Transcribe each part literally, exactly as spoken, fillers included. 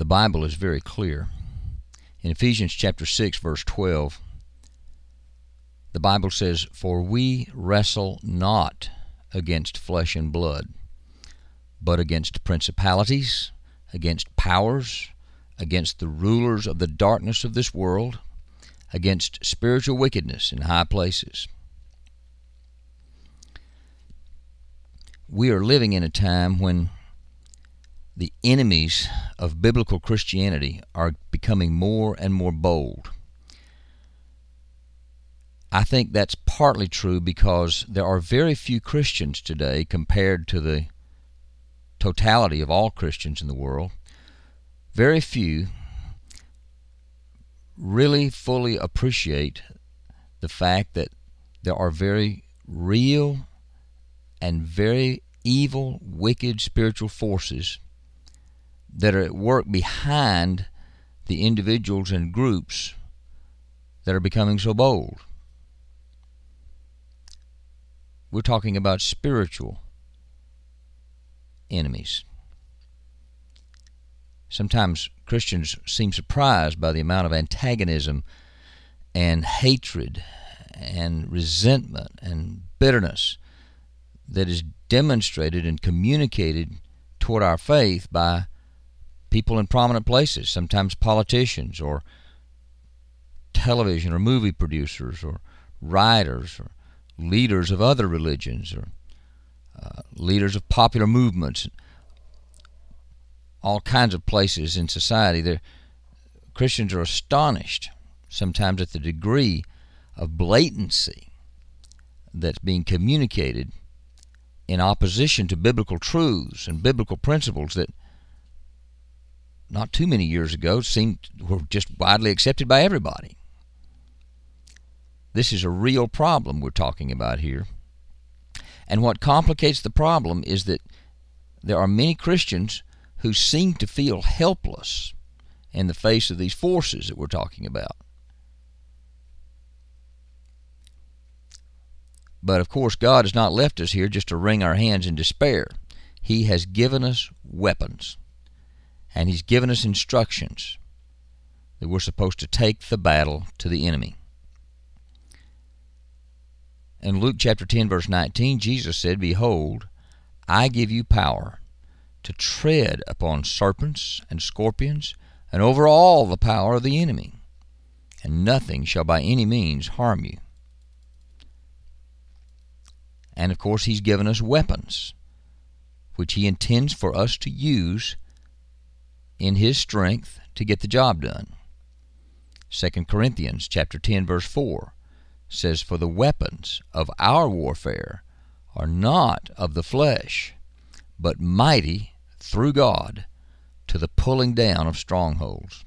The Bible is very clear. In Ephesians chapter six, verse twelve, the Bible says, "For we wrestle not against flesh and blood, but against principalities, against powers, against the rulers of the darkness of this world, against spiritual wickedness in high places." We are living in a time when the enemies of biblical Christianity are becoming more and more bold. I think that's partly true because there are very few Christians today compared to the totality of all Christians in the world. Very few really fully appreciate the fact that there are very real and very evil, wicked spiritual forces that are at work behind the individuals and groups that are becoming so bold. We're talking about spiritual enemies. Sometimes Christians seem surprised by the amount of antagonism and hatred and resentment and bitterness that is demonstrated and communicated toward our faith by people in prominent places, sometimes politicians or television or movie producers or writers or leaders of other religions or uh, leaders of popular movements, all kinds of places in society. They're, Christians are astonished sometimes at the degree of blatancy that's being communicated in opposition to biblical truths and biblical principles that not too many years ago seemed were just widely accepted by everybody. This is a real problem we're talking about here. And what complicates the problem is that there are many Christians who seem to feel helpless in the face of these forces that we're talking about. But of course, God has not left us here just to wring our hands in despair. He has given us weapons, and He's given us instructions that we're supposed to take the battle to the enemy. In Luke chapter ten, verse nineteen, Jesus said, "Behold, I give you power to tread upon serpents and scorpions, and over all the power of the enemy, and nothing shall by any means harm you." And of course, He's given us weapons, which He intends for us to use in His strength to get the job done. Second Corinthians chapter ten, verse four says, "For the weapons of our warfare are not of the flesh, but mighty through God to the pulling down of strongholds."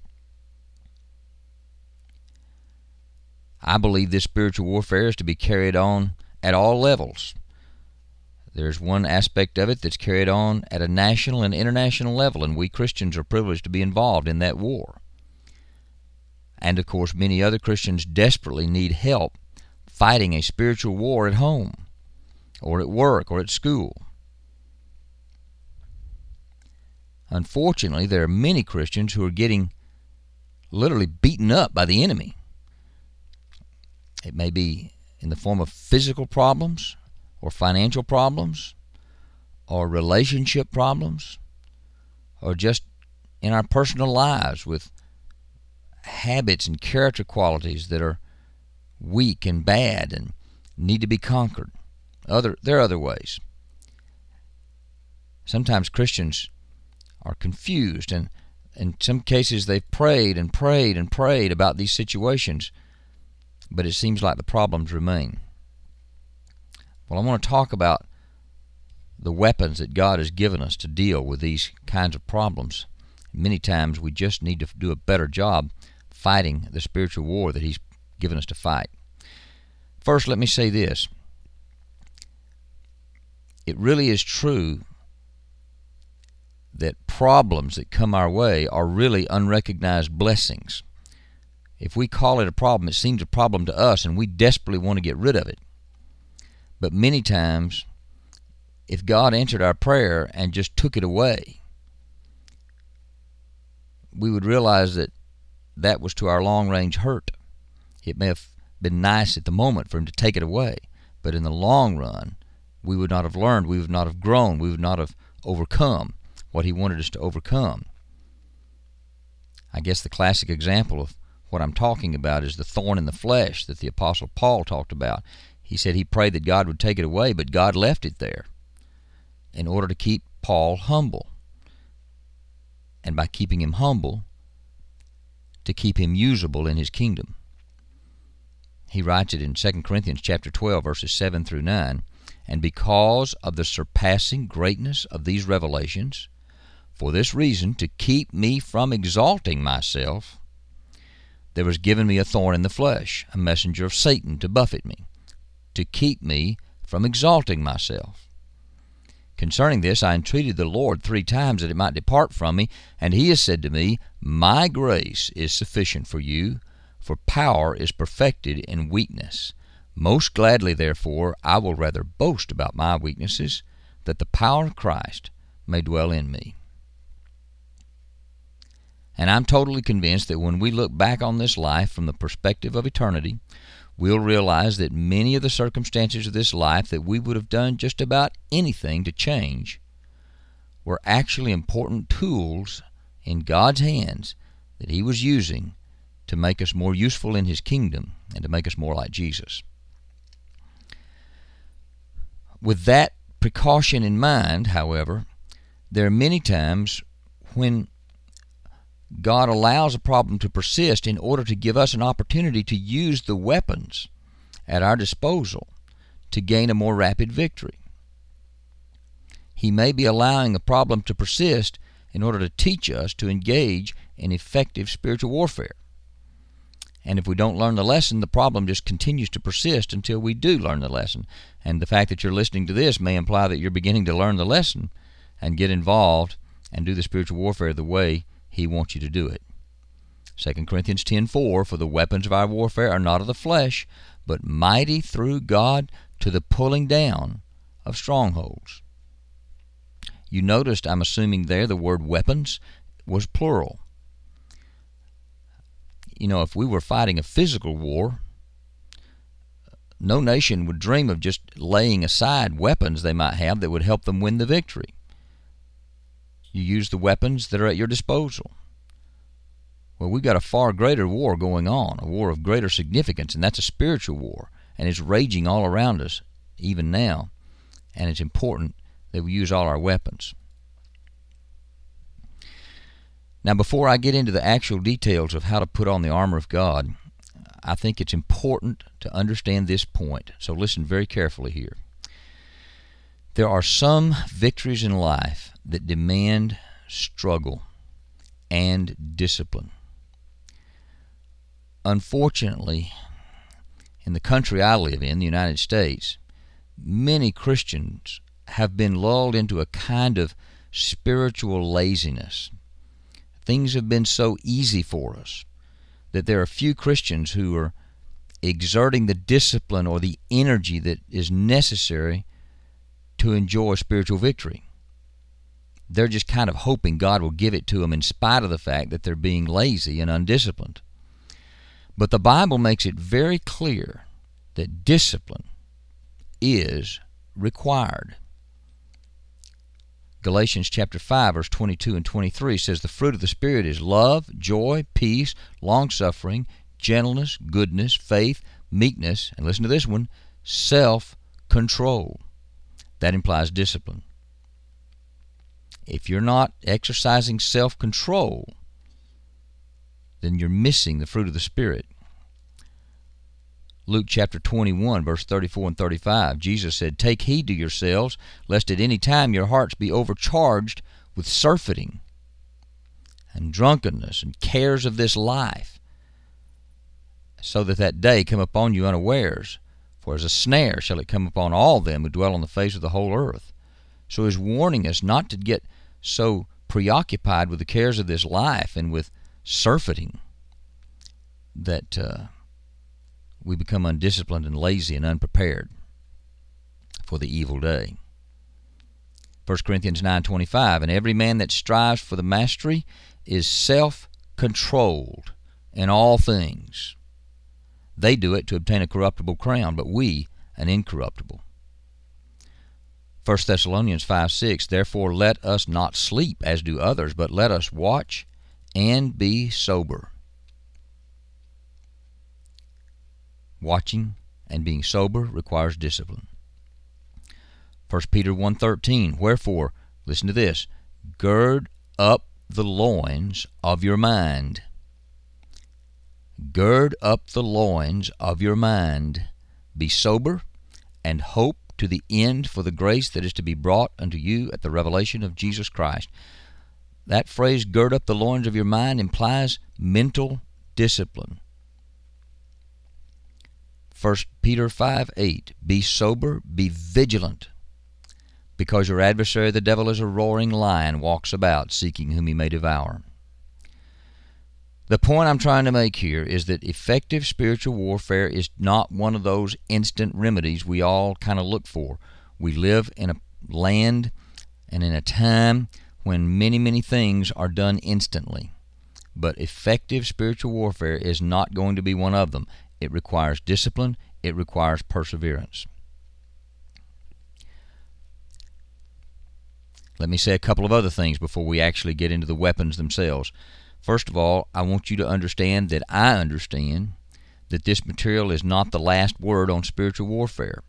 I believe this spiritual warfare is to be carried on at all levels. There's one aspect of it that's carried on at a national and international level, and we Christians are privileged to be involved in that war. And of course, many other Christians desperately need help fighting a spiritual war at home or at work or at school. Unfortunately, there are many Christians who are getting literally beaten up by the enemy. It may be in the form of physical problems or financial problems or relationship problems or just in our personal lives with habits and character qualities that are weak and bad and need to be conquered. Other, there are other ways. Sometimes Christians are confused, and in some cases they've prayed and prayed and prayed about these situations, but it seems like the problems remain. Well, I want to talk about the weapons that God has given us to deal with these kinds of problems. Many times we just need to do a better job fighting the spiritual war that He's given us to fight. First, let me say this. It really is true that problems that come our way are really unrecognized blessings. If we call it a problem, it seems a problem to us, and we desperately want to get rid of it. But many times, if God answered our prayer and just took it away, we would realize that that was to our long-range hurt. It may have been nice at the moment for him to take it away, but in the long run, we would not have learned, we would not have grown, we would not have overcome what he wanted us to overcome. I guess the classic example of what I'm talking about is the thorn in the flesh that the Apostle Paul talked about. He said he prayed that God would take it away, but God left it there in order to keep Paul humble. And by keeping him humble, to keep him usable in his kingdom. He writes it in Second Corinthians chapter twelve, verses seven through nine. And because of the surpassing greatness of these revelations, for this reason, to keep me from exalting myself, there was given me a thorn in the flesh, a messenger of Satan to buffet me, to keep me from exalting myself. Concerning this I entreated the Lord three times that it might depart from me, and he has said to me, My grace is sufficient for you, for power is perfected in weakness. Most gladly, therefore, I will rather boast about my weaknesses, that the power of Christ may dwell in me. And I'm totally convinced that when we look back on this life from the perspective of eternity, we'll realize that many of the circumstances of this life that we would have done just about anything to change were actually important tools in God's hands that he was using to make us more useful in his kingdom and to make us more like Jesus. With that precaution in mind, however, there are many times when God allows a problem to persist in order to give us an opportunity to use the weapons at our disposal to gain a more rapid victory. He may be allowing a problem to persist in order to teach us to engage in effective spiritual warfare. And if we don't learn the lesson, the problem just continues to persist until we do learn the lesson. And the fact that you're listening to this may imply that you're beginning to learn the lesson and get involved and do the spiritual warfare the way he wants you to do it. Second Corinthians ten four, For the weapons of our warfare are not of the flesh, but mighty through God to the pulling down of strongholds. You noticed, I'm assuming there, the word weapons was plural. You know, if we were fighting a physical war, no nation would dream of just laying aside weapons they might have that would help them win the victory. You use the weapons that are at your disposal. Well, we've got a far greater war going on, a war of greater significance, and that's a spiritual war, and it's raging all around us even now, and it's important that we use all our weapons. Now, before I get into the actual details of how to put on the armor of God, I think it's important to understand this point, so listen very carefully here. There are some victories in life that demand struggle and discipline. Unfortunately, in the country I live in, the United States, many Christians have been lulled into a kind of spiritual laziness. Things have been so easy for us that there are few Christians who are exerting the discipline or the energy that is necessary to enjoy spiritual victory. They're just kind of hoping God will give it to them in spite of the fact that they're being lazy and undisciplined. But the Bible makes it very clear that discipline is required. Galatians chapter five, verse twenty-two and twenty-three says, The fruit of the Spirit is love, joy, peace, long-suffering, gentleness, goodness, faith, meekness, and listen to this one, self-control. That implies discipline. If you're not exercising self-control, then you're missing the fruit of the Spirit. Luke chapter twenty-one, verse thirty-four and thirty-five, Jesus said, Take heed to yourselves, lest at any time your hearts be overcharged with surfeiting and drunkenness and cares of this life, so that that day come upon you unawares. For as a snare shall it come upon all them who dwell on the face of the whole earth. So he's warning us not to get so preoccupied with the cares of this life and with surfeiting that uh, we become undisciplined and lazy and unprepared for the evil day. First Corinthians nine twenty-five, And every man that strives for the mastery is self controlled in all things. They do it to obtain a corruptible crown, but we an incorruptible. First Thessalonians five six, therefore let us not sleep as do others, but let us watch and be sober. Watching and being sober requires discipline. First Peter one thirteen, wherefore, listen to this, gird up the loins of your mind. Gird up the loins of your mind. Be sober, and hope to the end for the grace that is to be brought unto you at the revelation of Jesus Christ. That phrase, gird up the loins of your mind, implies mental discipline. First Peter five eight, be sober, be vigilant, because your adversary the devil is a roaring lion, walks about, seeking whom he may devour. The point I'm trying to make here is that effective spiritual warfare is not one of those instant remedies we all kind of look for. We live in a land and in a time when many, many things are done instantly. But effective spiritual warfare is not going to be one of them. It requires discipline. It requires perseverance. Let me say a couple of other things before we actually get into the weapons themselves. First of all, I want you to understand that I understand that this material is not the last word on spiritual warfare.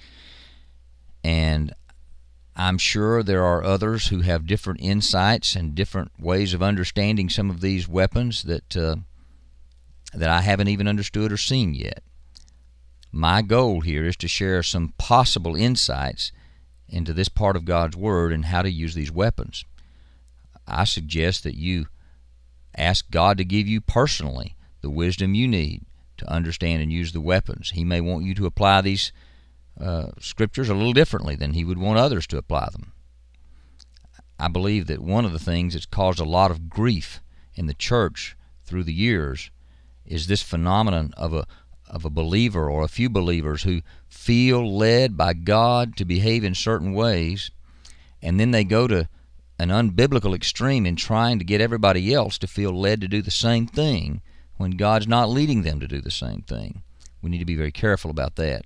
And I'm sure there are others who have different insights and different ways of understanding some of these weapons that uh, that I haven't even understood or seen yet. My goal here is to share some possible insights into this part of God's Word and how to use these weapons. I suggest that you ask God to give you personally the wisdom you need to understand and use the weapons. He may want you to apply these uh, scriptures a little differently than He would want others to apply them. I believe that one of the things that's caused a lot of grief in the church through the years is this phenomenon of a of a believer or a few believers who feel led by God to behave in certain ways, and then they go to an unbiblical extreme in trying to get everybody else to feel led to do the same thing when God's not leading them to do the same thing. We need to be very careful about that.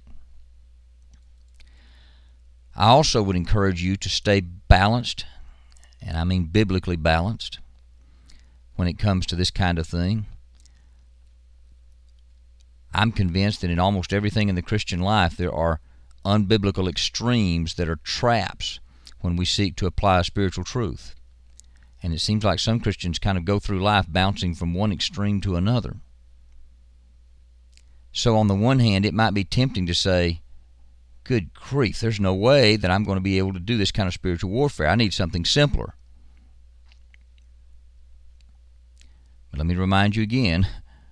I also would encourage you to stay balanced, and I mean biblically balanced, when it comes to this kind of thing. I'm convinced that in almost everything in the Christian life there are unbiblical extremes that are traps when we seek to apply a spiritual truth. And it seems like some Christians kind of go through life bouncing from one extreme to another. So on the one hand, it might be tempting to say, good grief, there's no way that I'm going to be able to do this kind of spiritual warfare. I need something simpler. But let me remind you again,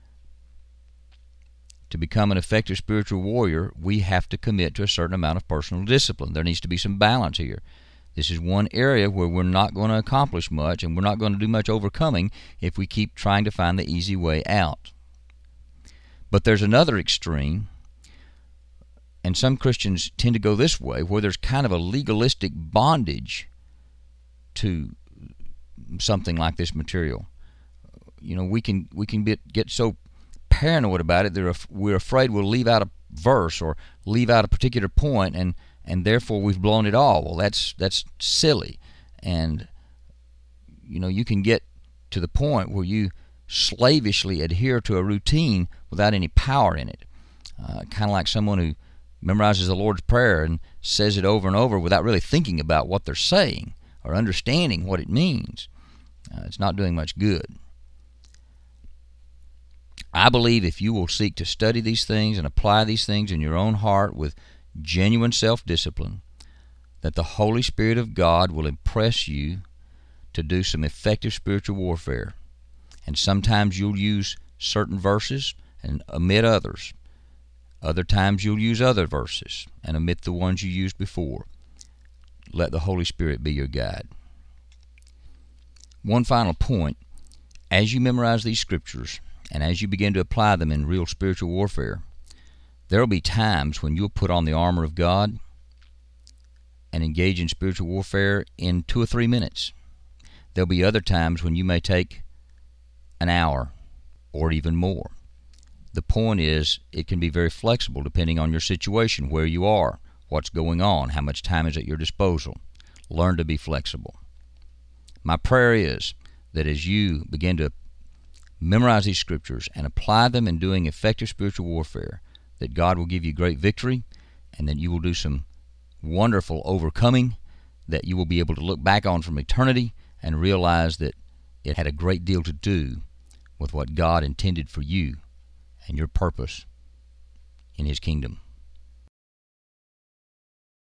to become an effective spiritual warrior, we have to commit to a certain amount of personal discipline. There needs to be some balance here. This is one area where we're not going to accomplish much, and we're not going to do much overcoming if we keep trying to find the easy way out. But there's another extreme, and some Christians tend to go this way, where there's kind of a legalistic bondage to something like this material. You know, we can we can get, get so paranoid about it that we're afraid we'll leave out a verse or leave out a particular point, and and therefore we've blown it all. Well, that's that's silly. And you know, you can get to the point where you slavishly adhere to a routine without any power in it. Uh, kind of like someone who memorizes the Lord's Prayer and says it over and over without really thinking about what they're saying or understanding what it means. Uh, it's not doing much good. I believe if you will seek to study these things and apply these things in your own heart with genuine self-discipline, that the Holy Spirit of God will impress you to do some effective spiritual warfare. And sometimes you'll use certain verses and omit others. Other times you'll use other verses and omit the ones you used before. Let the Holy Spirit be your guide. One final point. As you memorize these scriptures, and as you begin to apply them in real spiritual warfare, there will be times when you'll put on the armor of God and engage in spiritual warfare in two or three minutes. There'll be other times when you may take an hour or even more. The point is, it can be very flexible depending on your situation, where you are, what's going on, how much time is at your disposal. Learn to be flexible. My prayer is that as you begin to memorize these scriptures and apply them in doing effective spiritual warfare, that God will give you great victory, and that you will do some wonderful overcoming that you will be able to look back on from eternity and realize that it had a great deal to do with what God intended for you and your purpose in His kingdom.